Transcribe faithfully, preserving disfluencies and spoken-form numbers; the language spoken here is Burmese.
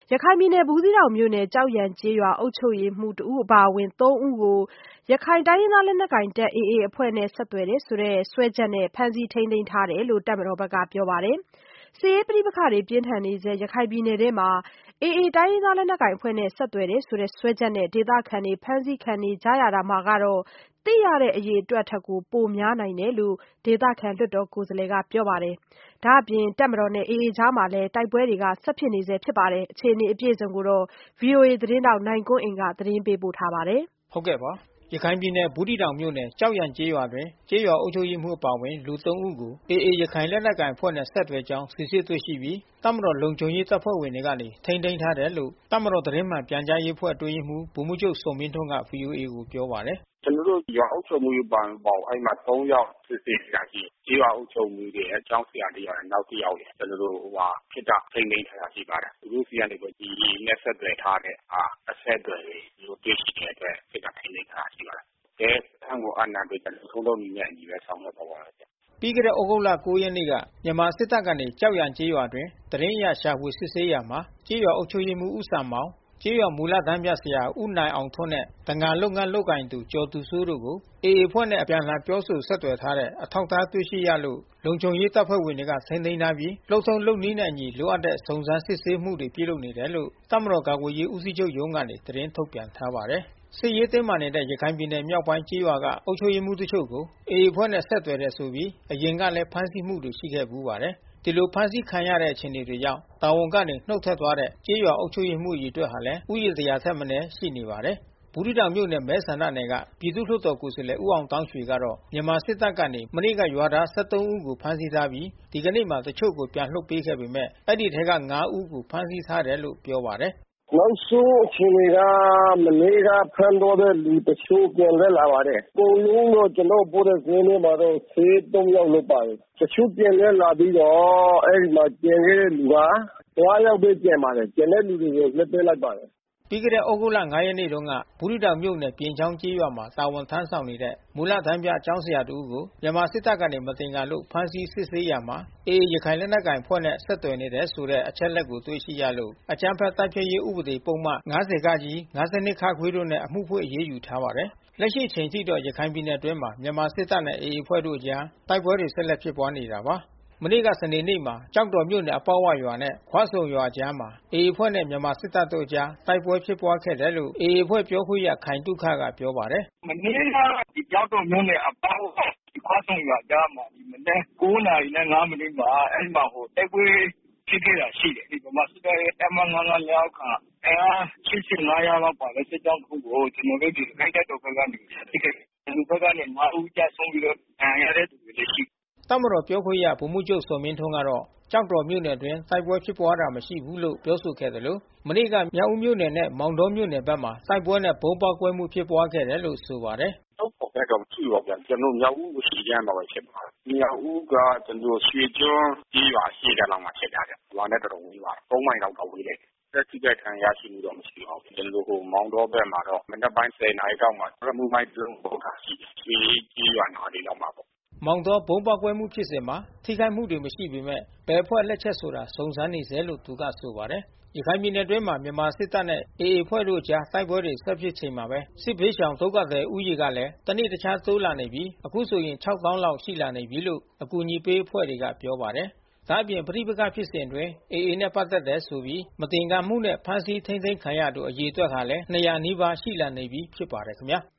ရခိုင်ပြည်နယ်ဘူးသီးတောင်မြို့နယ်ကျောက်ရန်ကျေးရွာအုပ်ချုပ်ရေးမှူးတဦးအပါအဝင်သုံးဦးကို ရခိုင်တိုင်းရင်းသားလက်နက်ကိုင်တပ် အေအေအဖွဲ့နဲ့ဆက်သွယ်တယ်ဆိုတဲ့စွဲချက်နဲ့ဖမ်းဆီးထိန်းသိမ်းထားတယ်လို့တပ်မတော်ဘက်ကပြောပါတယ်။ စစ်ရေးပဋိပက္ခတွေပြင်းထန်နေဆဲရခိုင်ပြည်နယ်ထဲမှာ အေအေတိုင်းရင်းသားလက်နက်ကိုင်အဖွဲ့နဲ့ဆက်သွယ်တယ်ဆိုတဲ့စွဲချက်နဲ့ဒေသခံတွေဖမ်းဆီးခံနေကြရတာမှာတော့ သိရတဲ့အရေအတွက်ထက်ပိုများနိုင်တယ်လို့ဒေသခံလွှတ်တော်ကိုယ်စားလှယ်ကပြောပါတယ်။ ဒါ့အပြင်တပ်မတော်နဲ့အေအေကြားမှာလည်းတိုက်ပွဲတွေဆက်ဖြစ်နေဆဲဖြစ်ပါတယ်။ အခြေအနေအပြည့်အစုံကိုတော့ ဗွီအိုအေသတင်းထောက်နိုင်ကွန်းအိန်ကသတင်းပေးပို့ထားပါတယ်။ ဟုတ်ကဲ့ပါ။ ရခိုင်ပြည်နယ်ဘူးသီးတောင်မြို့နယ်ကျောက်ရန်ကျေးရွာအတွင်း ကျေးရွာအုပ်ချုပ်ရေးမှူးအပါအဝင်လူသုံးဦးကို အေအေရခိုင်လက်နက်ကိုင်အဖွဲ့နဲ့ဆက်သွယ်ကြောင်းစစ်ဆေးတွေ့ရှိပြီး တပ်မတော်လုံခြုံရေးတပ်ဖွဲ့ဝင်တွေကနေထိန်းသိမ်းထားတယ်လို့ တပ်မတော်သတင်းမှန်ပြန်ကြားရေးအဖွဲ့အတွင်းရေးမှူးဗိုလ်မှူးချုပ်ဇော်မင်းထွန်းက ဗွီအိုအေကိုပြောပါတယ်။ "ကျွန်တော်တို့ရွာအုပ်ချုပ်ရေးပိုင်းပေါင်းအဲဒီမှာသုံးယောက်စစ်ဆေးတာရှိတယ်။ ကျေးရွာအုပ်ချုပ်ရေးရယ်ကျောင်းဆရာတယောက်ရယ်နောက်တယောက်ရယ်ကျွန်တော်တို့ဟိုဟာခေတ္တထိန်းသိမ်းထားတာရှိပါတယ်။ သူတို့ဆီကနေပြီးဒီနဲ့ဆက်သွယ်ထားတဲ့ဟာအဆက်အသွယ်တွေတွေ့ရှိတဲ့အတွက်ခေတ္တထိန်းသိမ်းထားတာရှိပါတယ်။ ရဲစခန်းကိုအပ်နှံပေးတဲ့ထုံးလုပ်နည်းနဲ့အညီပဲဆောင်ရွက်သွားပါမယ်။ " ပြီးခဲ့တဲ့သြဂုတ်လ ရက်နေ့က မြန်မာစစ်တပ်ကနေကျောက်ရန်ကျေးရွာအတွင်းသတင်းအရရှာဖွေစစ်ဆေးရာမှာ ကျေးရွာအုပ်ချုပ်ရေးမှူးဦးစံမောင် ကျေးရွာမူလတန်းပြဆရာဦးနိုင်အောင်ထွဋ်နဲ့ တံငါလုပ်ငန်းလုပ်ကိုင်သူကျော်သူစိုးတို့ကို အေအေအဖွဲ့နဲ့အပြန်အလှန်ပြောဆိုဆက်သွယ်ထားတဲ့အထောက်အထားတွေ့ရှိရလို့ လုံခြုံရေးတပ်ဖွဲ့ဝင်တွေကထိန်းသိမ်းထားပြီး လုပ်ထုံးလုပ်နည်းနဲ့အညီလိုအပ်တဲ့စုံစမ်းစစ်ဆေးမှုတွေပြုလုပ်နေတယ်လို့ တပ်မတော်ကာကွယ်ရေးဦးစီးချုပ်ရုံးကနေသတင်းထုတ်ပြန်ထားပါတယ်။ စစ်ရေးတင်းမာနေတဲ့ရခိုင်ပြည်နယ်မြောက်ပိုင်းကျေးရွာကအုပ်ချုပ်ရေးမှူးတချို့ကို အေအေအဖွဲ့နဲ့ဆက်သွယ်တယ်ဆိုပြီး အရင်ကလည်းဖမ်းဆီးမှုတွေရှိခဲ့ဖူးပါတယ်။ ဒီလိုဖမ်းဆီးခံရတဲ့အခြေအနေတွေကြောင့် တာဝန်ကနေနှုတ်ထွက်သွားတဲ့ကျေးရွာအုပ်ချုပ်ရေးမှူးအရေအတွက်ဟာလည်း ဦးရေ တရာ ထက်မနည်းရှိနေပါတယ်။ ဘူးသီးတောင်မြို့နယ်မဲဆန္ဒနယ်က ပြည်သူ့လွှတ်တော်ကိုယ်စားလှယ်ဦးအောင်သောင်းရွှေကတော့ မြန်မာစစ်တပ်ကနေ မနေ့ကရွာသား ဦးကိုဖမ်းဆီးထားပြီး ဒီကနေ့မှာတချို့ကိုပြန်လွှတ်ပေးခဲ့ပေမဲ့ အဲဒီအထဲက ဦးကိုဖမ်းဆီးထားတယ်လို့ပြောပါတယ်။ "နောက်ဆုံးအခြေအနေကမနေ့ကဖမ်းသွားတဲ့လူတချို့ပြန်လွတ်လာပါတယ်။ အကုန်လုံးတော့ကျွန်တော်ပို့တဲ့စာရင်းထဲမှာတော့ ယောက်လို့ပါတယ်။ တချို့ပြန်လွတ်လာပြီးတော့အဲဒီမှာကျန်ခဲ့တဲ့လူက ယောက်ပဲကျန်ပါတယ်။ ကျန်တဲ့လူတွေကိုလွှတ်ပေးလိုက်ပါတယ်။ " ပြီးခဲ့တဲ့သြဂုတ်လ ရက်နေ့တုန်းက ဘူးသီးတောင်မြို့နယ်ပြင်ချောင်းကျေးရွာမှာတာဝန်ထမ်းဆောင်နေတဲ့ မူလတန်းပြကျောင်းဆရာတဦးကို မြန်မာစစ်တပ်ကနေမသင်္ကာလို့ဖမ်းဆီးစစ်ဆေးရာမှာ အေအေရခိုင်လက်နက်ကိုင်အဖွဲ့နဲ့ဆက်သွယ်နေတယ်ဆိုတဲ့အချက်အလက်ကိုတွေ့ရှိရလို့ အကြမ်းဖက်တိုက်ဖျက်ရေးဥပဒေပုဒ်မ ၅၀ ၊ ၅၂ တို့နဲ့အမှုဖွင့်အရေးယူထားပါတယ်။ လက်ရှိအချိန်ထိတော့ရခိုင်ပြည်နယ်အတွင်းမှာမြန်မာစစ်တပ်နဲ့အေအေအဖွဲ့တို့အကြားတိုက်ပွဲတွေဆက်လက်ဖြစ်ပွါးနေတာပါ။ မနေ့ကစနေနေ့မှာ ကျောက်တော်မြို့နယ်အပေါက်ဝရွာနဲ့ခွဆုံရွာအကြားမှာ အေအေအဖွဲ့နဲ့မြန်မာစစ်တပ်တို့အကြားတိုက်ပွဲဖြစ်ပွါးခဲ့တယ်လို့ အေအေအဖွဲ့ပြောခွင့်ရခိုင်သုခကပြောပါတယ်။ "မနေ့ကကျောက်တော်မြို့နယ်အပေါက်ဝခွဆုံရွာအကြားမှာမနက် နာရီ မိနစ်မှာအဲဒီမှာတိုက်ပွဲဖြစ်ခဲ့တာရှိတယ်။ ဗမာစစ်တပ်ရဲ့တပ်မ လက်အောက်ခံအင်အား ယောက်လောက်ပါတဲ့စစ်ကြောင်းတခုကိုကျွန်တော်တို့ရခိုင့်တပ်တော်ဘက်ကနေပစ်ခတ်တယ်။ ကျွန်တော်တို့ဘက်ကနေ ဦးကျဆုံးပြီးတော့ဒဏ်ရာရတဲ့သူတွေလဲရှိတယ်။" တပ်မတော်ပြောခွင့်ရဗိုလ်မှူးချုပ်ဇော်မင်းထွန်းကတော့ ကျောက်တော်မြို့နယ်အတွင်းတိုက်ပွဲဖြစ်ပွါးတာမရှိဘူးလို့ပြောဆိုခဲ့သလို မနေ့ကမြောက်ဦးမြို့နယ်နဲ့မောင်တောမြို့နယ်ဘက်မှာတိုက်ပွဲနဲ့ဗုံးပေါက်ကွဲမှုဖြစ်ပွါးခဲ့တယ်လို့ဆိုပါတယ်။ "ကျောက်တော်ဘက်တော့မရှိပါဘူးဗျ။ ကျွန်တော်တို့မြောက်ဦးအရှေ့ခြမ်းမှာပဲဖြစ်ပါတယ်။ မြောက်ဦးကကျွန်တော်တို့ရွှေကျွန်းကျေးရွာအရှေ့ဘက်မှာဖြစ်တာဗျ။ ရွာနဲ့တော်တော်ဝေးပါတယ်။ မိုင်လောက်တော့ဝေးတယ်။ သက်ထိခိုက်ဒဏ်ရာရရှိမှုတော့မရှိပါဘူး။ ကျွန်တော်တို့မောင်တောဘက်မှာတော့မနက်ပိုင်း နာရီလောက်မှာရီမုမိုင်းတလုံးပေါက်တာရှိတယ်။ ရွှေအေးကျေးရွာနားလေးလောက်မှာပေါ့။ " မောင်တောဗုံးပေါက်ကွဲမှုဖြစ်စဉ်မှာထိခိုက်မှုတွေမရှိပေမဲ့ ဘယ်အဖွဲ့လက်ချက်ဆိုတာစုံစမ်းနေဆဲလို့သူကဆိုပါတယ်။ ရခိုင်ပြည်နယ်အတွင်းမှာမြန်မာစစ်တပ်နဲ့အေအေအဖွဲ့တို့အကြားတိုက်ပွဲတွေဆက်ဖြစ်ချိန်မှာပဲ စစ်ဘေးရှောင်ဒုက္ခသည်ဦးရေကလဲ တနေ့တခြားတိုးလာနေပြီး အခုဆိုရင် သောင်းလောက်ရှိလာနေပြီလို့ အကူညီပေးအဖွဲ့တွေကပြောပါတယ်။ ဒါ့အပြင်ပဋိပက္ခဖြစ်စဉ်အတွင်း အေအေနဲ့ပတ်သက်တယ်ဆိုပြီး မသင်္ကာမှုနဲ့ဖမ်းဆီးထိန်းသိမ်းခံရသူအရေအတွက်ဟာလဲ နီးပါးရှိလာနေပြီဖြစ်ပါတယ်ခင်ဗျာ။